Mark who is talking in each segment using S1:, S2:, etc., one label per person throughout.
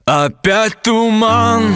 S1: Опять туман,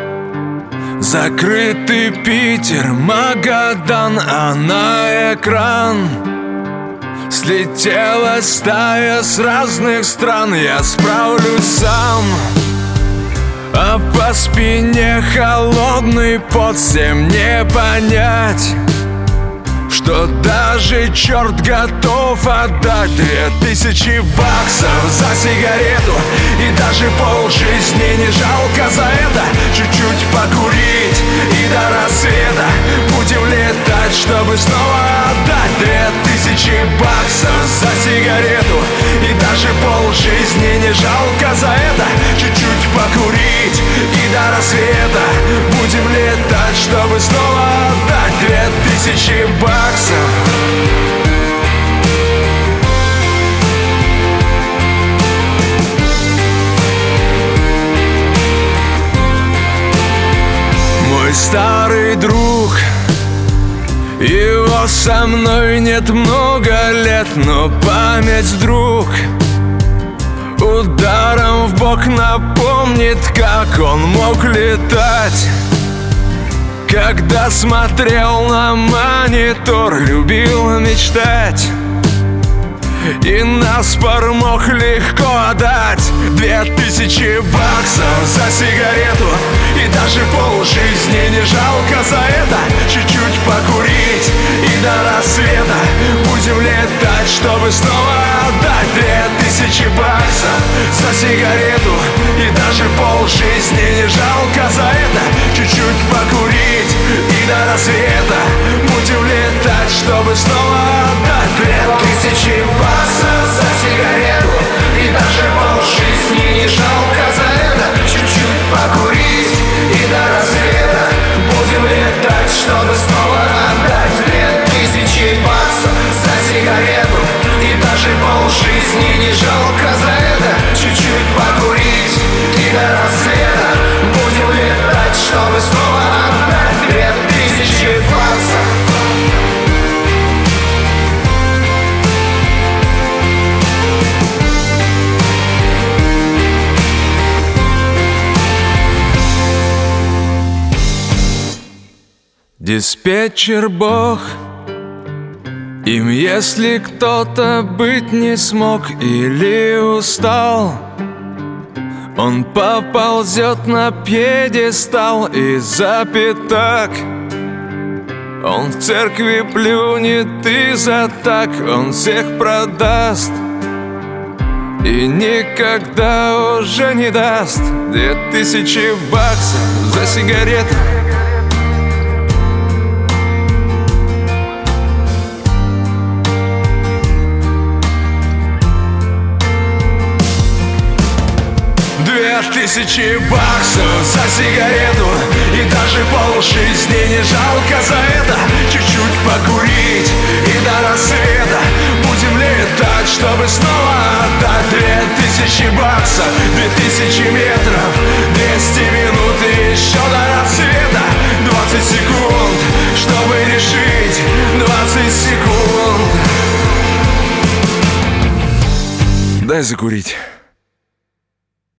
S1: закрытый Питер, Магадан, а на экран слетела стая с разных стран. Я справлюсь сам, а по спине холодный пот. Всем не понять, что даже черт готов отдать 2000 баксов за сигарету, и даже полжизни не жалко за это. Чуть-чуть покурить и до рассвета будем летать, чтобы снова отдать 2000 баксов за сигарету, и даже полжизни не жалко за это. Чуть-чуть покурить и до рассвета будем летать, чтобы снова отдать 2000 баксов. Мой старый друг, его со мной нет много лет, но память вдруг ударом в бок напомнит, как он мог летать. Когда смотрел на монитор, любил мечтать, и наспор мог легко отдать 2000 баксов за сигарету, и даже полжизни не жалко за это. Чуть-чуть покурить и до рассвета будем летать, чтобы снова отдать 2000 баксов за сигарету, и даже полжизни не жалко за это. Чуть-чуть покурить и до рассвета будем летать, чтобы снова отдать 2000 баксов за сигарету, и даже полжизни не жалко за это. Чуть-чуть покурить и до рассвета будем летать, чтобы снова отдать 2000 баксов за сигарету, и даже полжизни не жалко за это. Чуть-чуть покурить и до рассвета будем летать, чтобы снова отдать 2000 баксов. Диспетчер Бог, им если кто-то быть не смог или устал, он поползет на пьедестал из-за пятак. Он в церкви плюнет и за так он всех продаст, и никогда уже не даст 2000 баксов за сигарету. Тысячи баксов за сигарету, и даже полжизни не жалко за это. Чуть-чуть покурить и до рассвета будем летать, чтобы снова отдать 2000 баксов. 2000 метров, 200 минут и еще до рассвета 20 секунд, чтобы решить 20 секунд. Дай закурить.